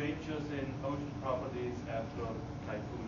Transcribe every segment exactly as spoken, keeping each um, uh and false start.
changes in ocean properties after typhoon.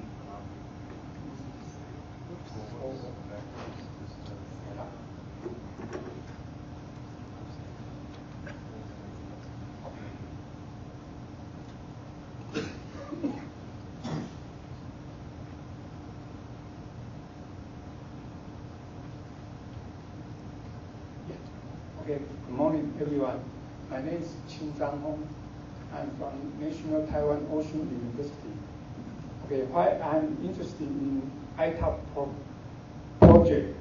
Okay, good morning, everyone. My name is Qin Zhang Hong. I'm from National Taiwan Ocean University. Okay, why I'm interested in I TAP pro project.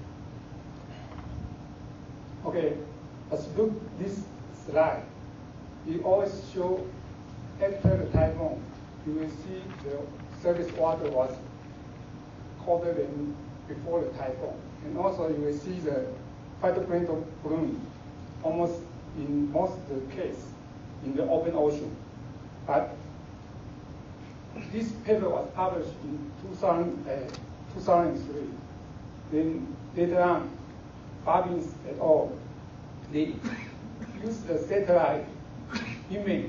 Okay, let's look this slide. It always show after the typhoon, you will see the surface water was colder than before the typhoon. And also you will see the phytoplankton bloom almost in most of the case in the open ocean. But this paper was published in two thousand, uh, two thousand three. Then later on, Bobbins et al., they used the satellite image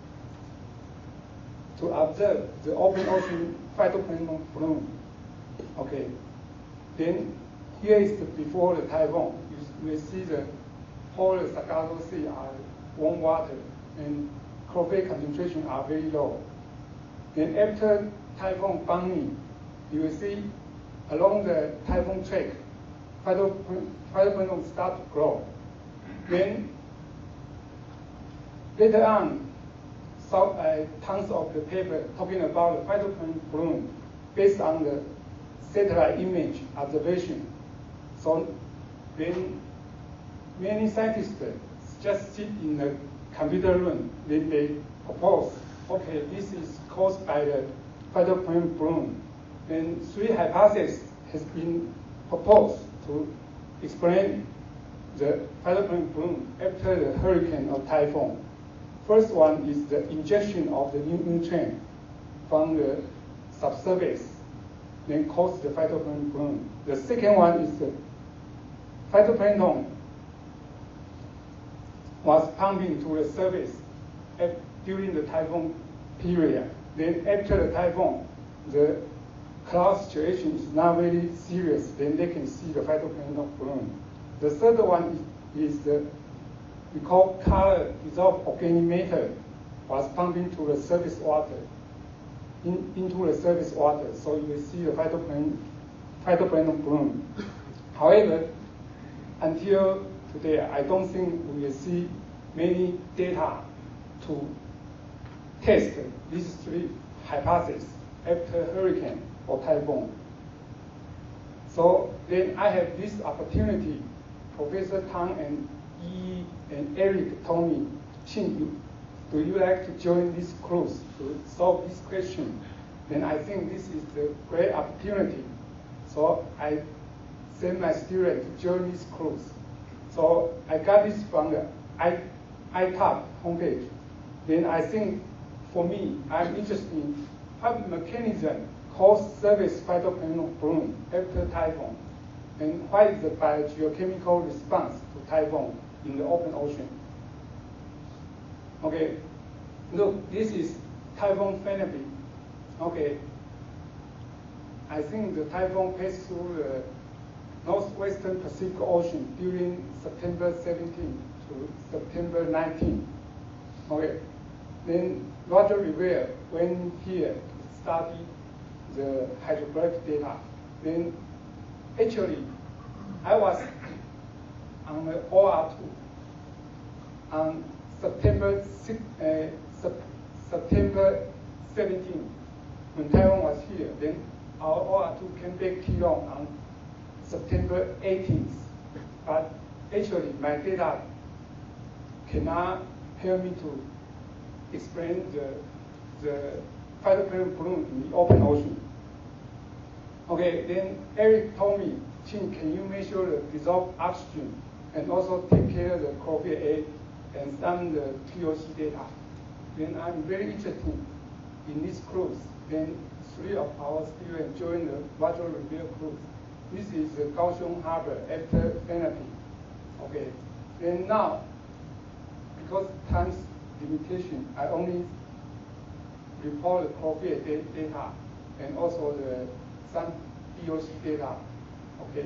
to observe the open ocean phytoplankton bloom. Okay. Then here is the before the typhoon. You will see the whole Sargasso Sea are warm water and chlorophyll concentration are very low. Then after typhoon Bangni, you will see along the typhoon track, phytoplankton start to grow. Then later on, so, uh, tons of the paper talking about the phytoplankton bloom based on the satellite image observation. So then many scientists just sit in the computer room, then they propose, okay, this is caused by the phytoplankton bloom. Then three hypotheses has been proposed to explain the phytoplankton bloom after the hurricane or typhoon. First one is the injection of the new nutrient from the subsurface, then cause the phytoplankton bloom. The second one is the phytoplankton was pumping to the surface at, during the typhoon period. Then after the typhoon, the cloud situation is not very serious, then they can see the phytoplankton bloom. The third one is, is the, we call color dissolved organic matter was pumping to the surface water, in, into the surface water, so you will see the phytoplankton, phytoplankton bloom. However, until today, I don't think we will see many data to test these three hypotheses after hurricane or typhoon. So then I have this opportunity. Professor Tang and Yi and Eric told me, Qin, do you like to join this cruise to solve this question? Then I think this is the great opportunity. So I sent my student to join this cruise. So I got this from the I, I TAP homepage. Then I think for me, I'm interested in what mechanism cause surface phytoplankton bloom after typhoon, and what is the biogeochemical response to typhoon in the open ocean. Okay, look, this is typhoon Philippe. Okay, I think the typhoon passed through the northwestern Pacific Ocean during September seventeenth to September nineteenth. Okay, then Roger Rivera went here to study the hydrographic data. Then actually, I was on the O R two on September sixth, uh, September seventeenth when Taiwan was here. Then our O R two came back to Keelung on September eighteenth. But actually, my data cannot help me to explain the, the phytoplankton bloom in the open ocean. Okay, then Eric told me, Qin, can you measure the dissolved oxygen and also take care of the chlorophyll A and some of the P O C data? Then I'm very interested in this cruise. Then three of our students joined the Roger Rivera cruise. This is the Kaohsiung Harbor after Philippe. Okay, then now, because time's limitation, I only report the Clovier data and also the some D O C data. Okay.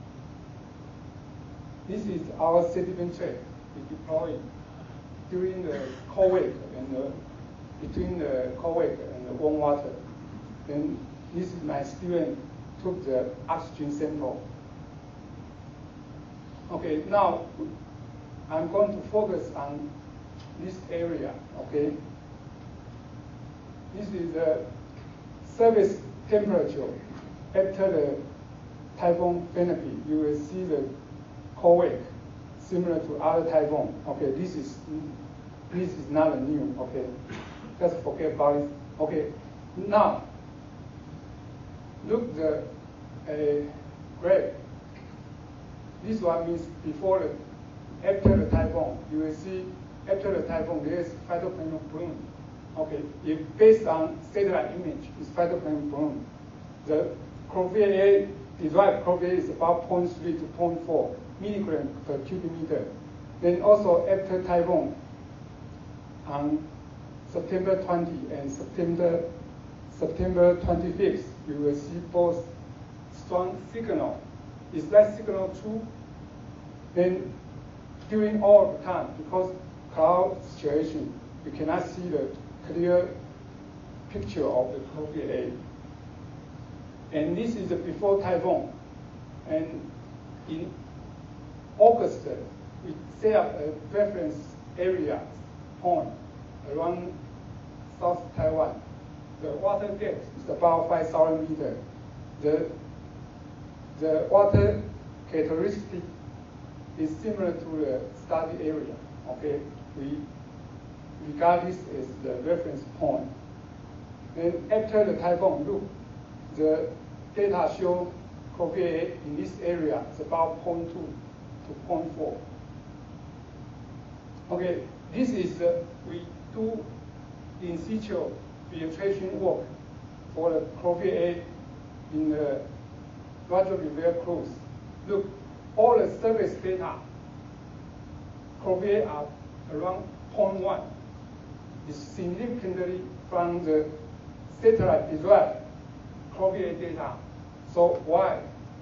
This is our sediment track we deployed during the cold week and the, between the cold week and the warm water. Then this is my student took the oxygen sample. Okay, now I'm going to focus on this area. Okay, this is the surface temperature after the Typhoon Philippine. You will see the cold wave similar to other typhoon. Okay, this is this is not new. Okay, just forget about it. Okay, now look the uh, graph. This one means before the after the typhoon. You will see after the typhoon there is phytoplankton bloom. Okay, if based on satellite image, it's phytoplankton bloom. The Clovier A derived Clovier is about zero point three to zero point four milligram per cubic meter. Then also after typhoon on September twentieth and September September twenty-fifth, you will see both strong signal. Is that signal true? Then during all the time, because cloud situation, you cannot see the clear picture of the Clovier A. And this is the before typhoon. And in August, we set up a reference area point around South Taiwan. The water depth is about five thousand meters. The, the water characteristic is similar to the study area. Okay, we regard this as the reference point. Then after the typhoon, look, the data show Clovier in this area is about zero point two to zero point four. Okay, this is uh, we do in situ filtration work for the Clovier A in the Roger River cruise. Look, all the surface data, Clovier are around zero point one. It's significantly from the satellite derived Clovier data. So why?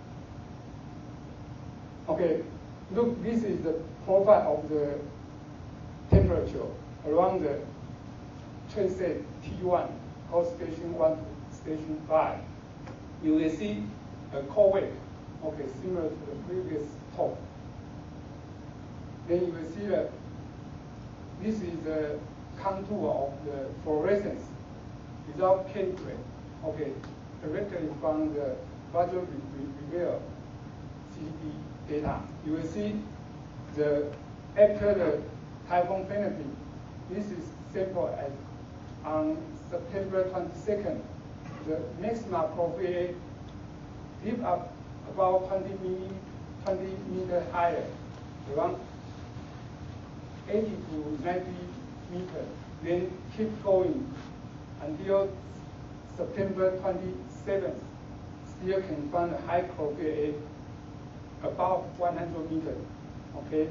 Okay, look, this is the profile of the temperature around the transit T one, called station one to station five. You will see a cold wave, okay, similar to the previous talk. Then you will see that this is the contour of the fluorescence without chemistry, okay, directly from the Roger River C D P data. You will see the after the Typhoon Philippine, this is sample at on September twenty-second. The maximum Clovier deep up about twenty meters higher, around eighty to ninety meters. Then keep going until September twenty-seventh. Still can find a high Clovier above one hundred meters. Okay.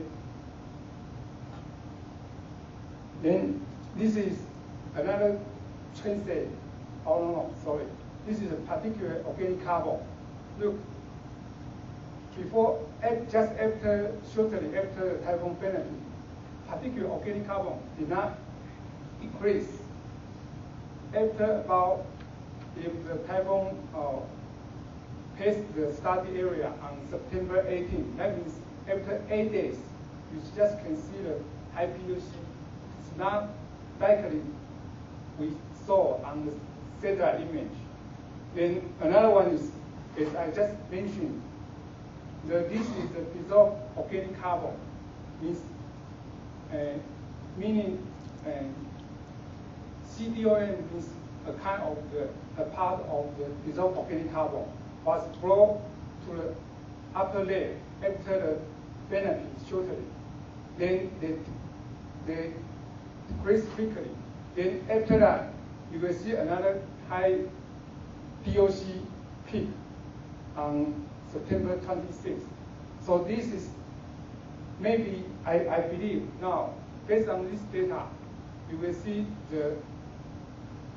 Then this is another transit. Oh no, no, sorry. This is a particular organic carbon. Look, before, just after, shortly after the Typhoon Philippine, particular organic carbon did not increase. After about, if the typhoon uh, passed the study area on September eighteenth, that means after eight days, you just can see the high P O C. It's not likely we saw on the satellite image. Then another one is, as I just mentioned, the, this is the dissolved organic carbon, means, uh, meaning uh, C D O M means a kind of the a part of the dissolved organic carbon was brought to the upper layer after the benefit shortly. Then they they decrease quickly. Then after that, you will see another high D O C peak on September twenty-sixth. So this is maybe, I, I believe now, based on this data, you will see the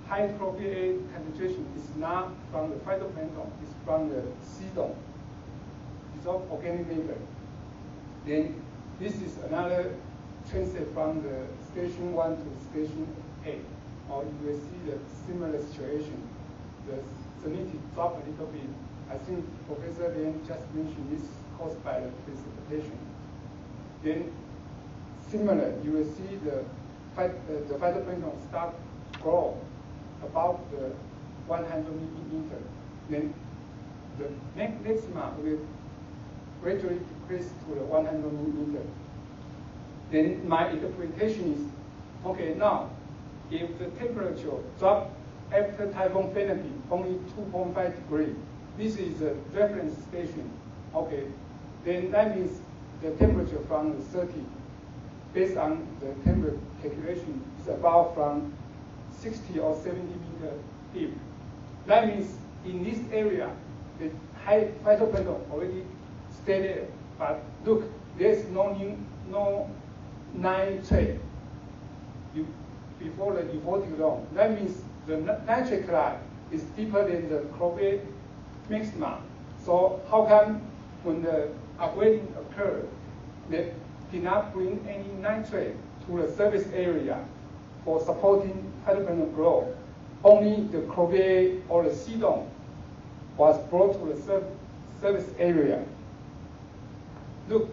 high chloride concentration is not from the phytoplankton, it's from the sedum. It's of organic matter. Then this is another transit from the station one to station eight. Or you will see the similar situation. The salinity drop a little bit. I think Professor Lien just mentioned this caused by the precipitation. Then similar, you will see the, uh, the phytoplankton start grow about the one hundred millimeter. Then the maxima will gradually decrease to the one hundred millimeter. Then my interpretation is, okay, now, if the temperature drop after Typhoon Philippe only two point five degrees, this is a reference station, okay, then that means the temperature from the thirty, based on the temperature calculation, is about from sixty or seventy meter deep. That means in this area, the high phytoplankton already stay there. But look, there's no new, no nitrate you, before the euphotic zone. That means the nitrate chloride is deeper than the chloride maxima. So how come when the upwelling occurred, they did not bring any nitrate to the surface area for supporting phytoplankton growth? Only the chloride or the sedum was brought to the sur surface area. Look,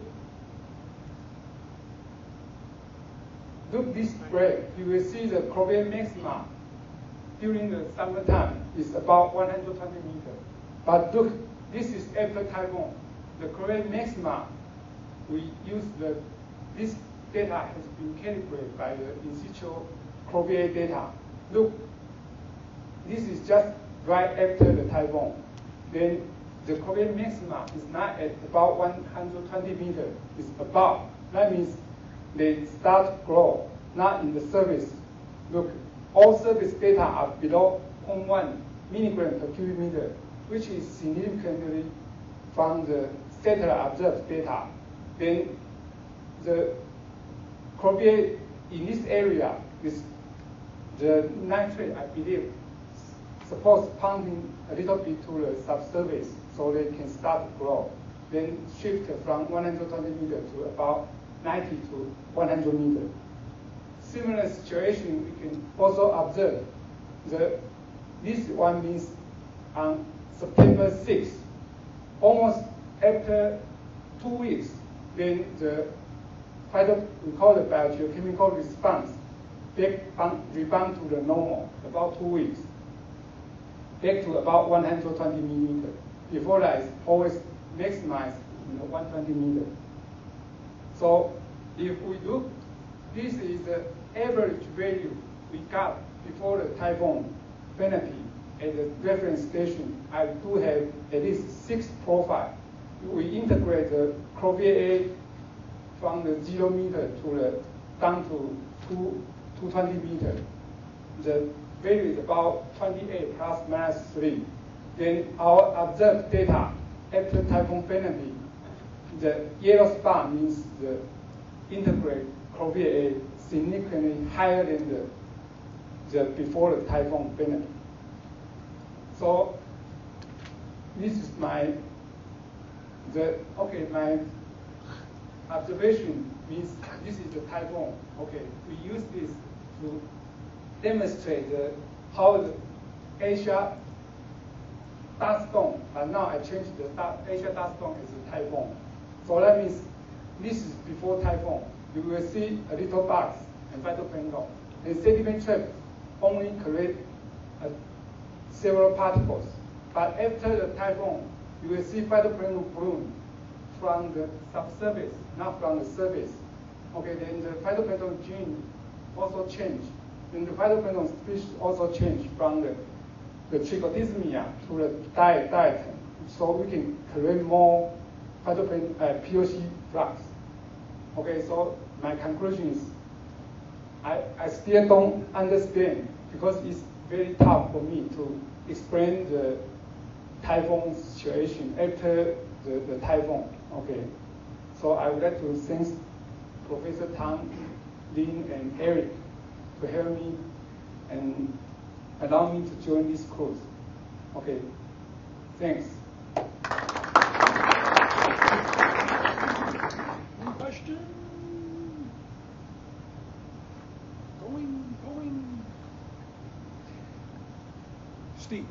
look this graph. You will see the chloride maxima during the summertime is about one hundred twenty meters. But look, this is after typhoon. The chloride maxima, we use the, this data has been calibrated by the in situ chloride data. Look, this is just right after the typhoon. Then the chloride maxima is not at about one hundred twenty meters, it's above. That means they start to grow, not in the surface. Look, all surface data are below zero point one milligram per cubic meter, which is significantly from the satellite observed data. Then the chloride in this area is the nitrate, I believe, supposed pumping a little bit to the subsurface so they can start to grow. Then shift from one hundred twenty meters to about ninety to one hundred meters. Similar situation we can also observe. The, this one means on September sixth, almost after two weeks, then the phyto, we call the biogeochemical response back rebound to the normal, about two weeks, back to about one hundred twenty millimeters. Before that, it's always maximized, you know, one hundred twenty meters. So if we look, this is the average value we got before the typhoon penalty at the reference station. I do have at least six profiles. We integrate the chloride from the zero meter to the down to two, two twenty meters. The value is about twenty-eight plus minus three. Then our observed data after typhoon penalty, the yellow spot means the integrate chloride significantly higher than the, the before the typhoon penalty. So this is my the okay my observation means this is the typhoon. Okay, we use this to demonstrate the, how the Asia dust storm, but now I changed the Asia dust storm as a typhoon. So that means this is before typhoon. You will see a little bugs and phytoplankton. The sediment trap only create uh, several particles. But after the typhoon, you will see phytoplankton bloom from the subsurface, not from the surface. Okay, then the phytoplankton gene also change. Then the phytoplankton species also change from the, the trichodesmia to the diet, diet. So we can create more phytoplankton, uh, P O C flux. Okay, so my conclusion is I, I still don't understand because it's very tough for me to explain the typhoon situation after the, the typhoon. Okay, so I would like to thank Professor Tang, Lin, and Eric to help me, and allow me to join this course. Okay, thanks. Any question? Going, going. Steve.